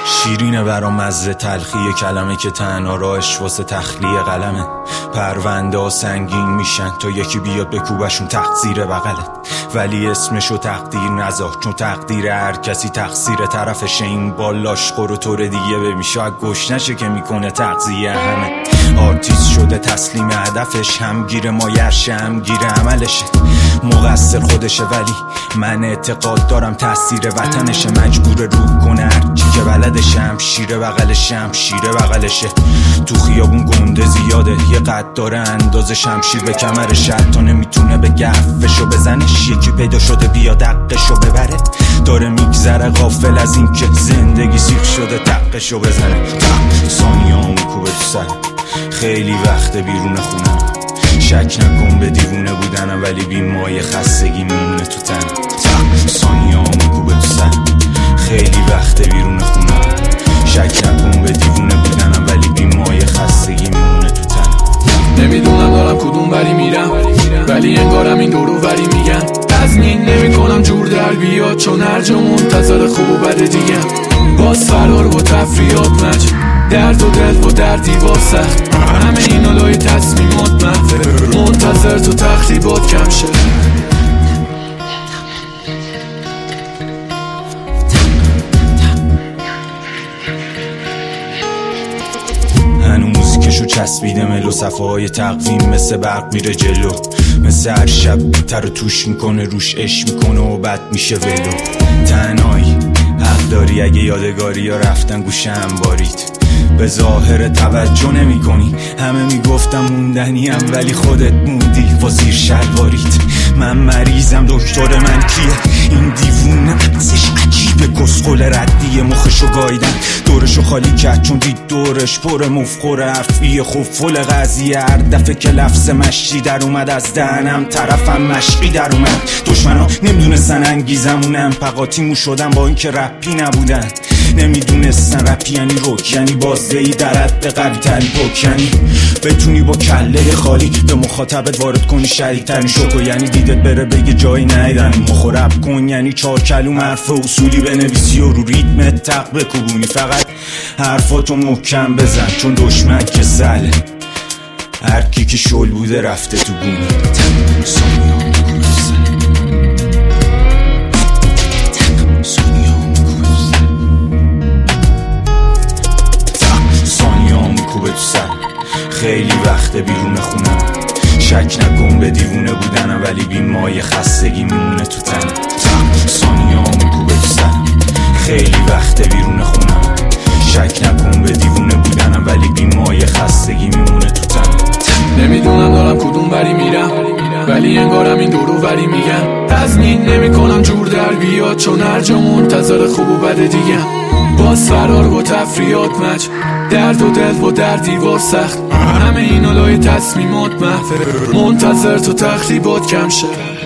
شیرینه برا مزه تلخی کلمه که تنها راهش واسه تخلیه قلمه. پرونده ها سنگین میشن تا یکی بیاد بکوبشون تقصیر بغلت، ولی اسمشو تقدیر نذار چون تقدیر هر کسی تقصیر طرفشه. این بالاش خور طور دیگه ببین شاید گوش نشه که میکنه تغذیه همه. آرتیست شده تسلیم هدفش، همگیر مایرشه همگیر عملشه. مقصر خودشه ولی من اعتقاد دارم تأثیر وطنشه. مجبور رو کنه هرچی که بلدشه، هم شیره بغلشه هم شیره بغلشه. تو خیابون گنده زیاده، یه قد داره اندازه شمشیر به کمرش، حتی نمیتونه به گفشو بزنش. یکی پیدا شده بیا دقشو ببره، داره میگذره غافل از این که زندگی سیخ شده تقشو بزنه. ثانیه‌ام کوبه تو سر، خیلی وقت بیرون خونم. شک نکن به دیوونه بودنم ولی بی مایه خستگی میمونه تو تنم. ثانیه‌ام کوبه تو سر، خیلی وقت بیرون خونم. شک نکن به دیوونه بودنم ولی بی مایه خستگی میمونه تو تنم. نمیدونم دارم کدوم وری میرم، ولی انگارم این دورو وری میگن. تضمین نمی کنم جور در بیاد چون هر جا منتظر خوب و بده دیگه. باز فرار و تفریات مج، درد و دل و در دیوار سخت. همه این علای تصمیمات منتظر تو تخریبات کم شه. هنوز کشو چسبیده ملو، صفحه های تقویم مثل برق میره جلو. مثل هر شب تر توش میکنه روش اش میکنه و بد میشه ولو. تنهایی حق داری اگه یادگاری ها رفتن گوشه هم بارید. به ظاهر توجه نمی کنی، همه میگفتم موندنیم ولی خودت موندی با زیر شلوارید. من مریضم دکتر من کیه؟ این دیوونه عکسش عجیبه، کسخل ردیه مخشو گایدن. دورشو خالی کرد چون دید دورش پر مفخور حرفیه. خوب فل قضیه هر دفعه که لفظ مشتی در اومد از دهنم طرفم مشقی در اومد. دشمنا نمیدونستن انگیزمونم، پقاتیمو شدن با اینکه رپی نبودن. نمیدونستن رپ یعنی روک، یعنی بازدهی درد به قوی ترین پوک. یعنی بتونی با کله خالی به مخاطبت وارد کنی شریک ترین شوکو. یعنی دیدت بره بگه جایی نیدن مخورب کن. یعنی 4 کلوم حرف اصولی بنویسی و رو ریتم تق بکوبونی. فقط حرفاتو محکم بزن چون دشمن که سله، هر کی که شل بوده رفته تو گونی. خیلی وقت بیرون خونم. شک نکن به دیوونه بودنم ولی بی مایه خستگی میمونه تو تنم. ثانیه‌ام کوبه تو سرم، خیلی وقت بیرون خونم. شک نکن به دیوونه بودنم ولی بی مایه خستگی میمونه تو تنم. نمیدونم دارم کدوم وری میرم، ولی انگارم این دورو وری میگن. تضمین نمی کنم جور در بیاد چون هر جا منتظر خوب و بده دیگه. باز فرار و تفریات مج، درد و دل و در دیوار سخت. همه این علای تصمیمات منتظر تو تخریبات کم شه.